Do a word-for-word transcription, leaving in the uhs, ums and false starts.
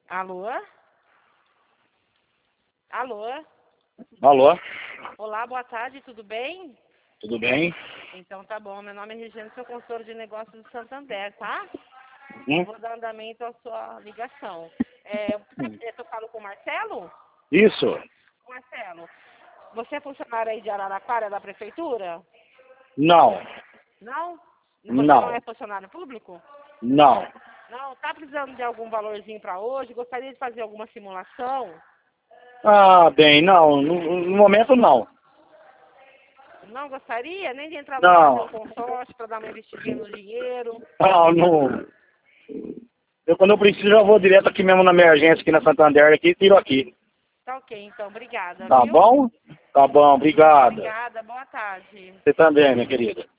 Alô? Alô? Alô? Olá, boa tarde, tudo bem? Tudo bem? Então tá bom, meu nome é Regiane, sou consultora de negócios do Santander, tá? Hum? Vou dar andamento à sua ligação. É, eu falo com o Marcelo? Isso? Marcelo, você é funcionário aí de Araraquara, da prefeitura? Não. Não? Você Não. não é funcionário público? Não. Não, tá precisando de algum valorzinho para hoje? Gostaria de fazer alguma simulação? Ah, bem, não. No, no momento, não. Não gostaria? Nem de entrar para fazer Não. um consórcio, para dar uma investidinha no dinheiro? Não, não. Eu, quando eu preciso, eu vou direto aqui mesmo na emergência, aqui na Santander, aqui, e tiro aqui. Tá ok, então. Obrigada, Tá viu? bom? Tá bom, obrigado. Obrigada, boa tarde. Você também, minha querida.